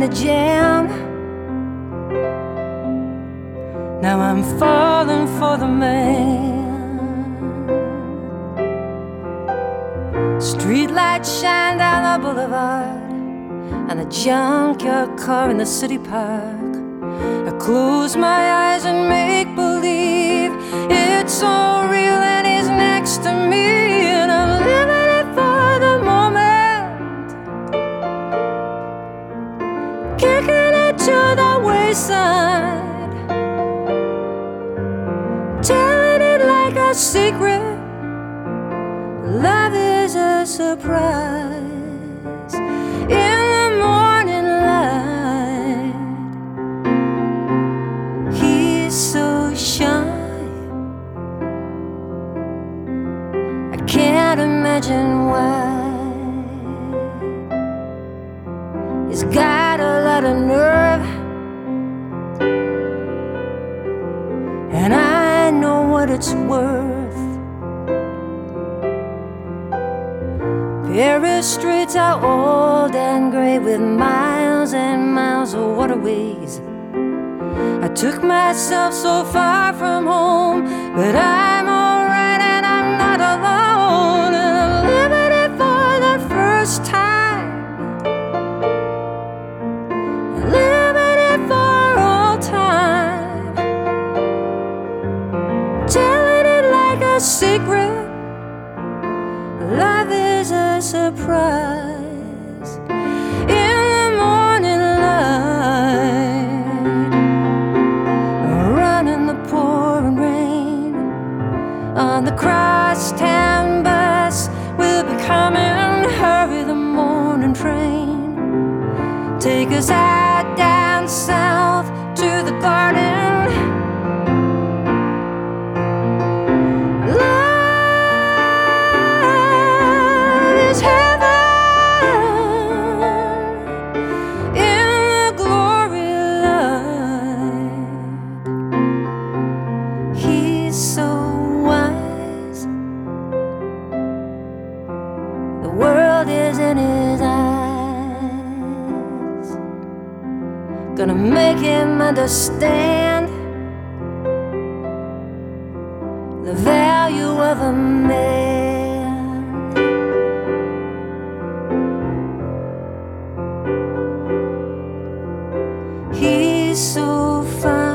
jam. Now I'm falling for the man. Streetlights shine down the boulevard, and the junkyard car in the city park. I close my eyes and make believe it's all real and he's next to me, and I'm living it for the moment, kicking it to the wayside, telling it like a secret. Love is a surprise in the morning light. He's so shy, I can't imagine why. He's got a lot of nerve, and I know what it's worth. Paris streets are old and gray with miles and miles of waterways. I took myself so far from home, but I'm alright and I'm not alone, and I'm living it for the first time, living it for all time, telling it like a secret. Love is a surprise in the morning light. Running the pouring rain on the crosstown bus, we'll be coming. Hurry, the morning train, take us out down south to the garden. So wise, the world is in his eyes, gonna make him understand the value of a man. He's so fine.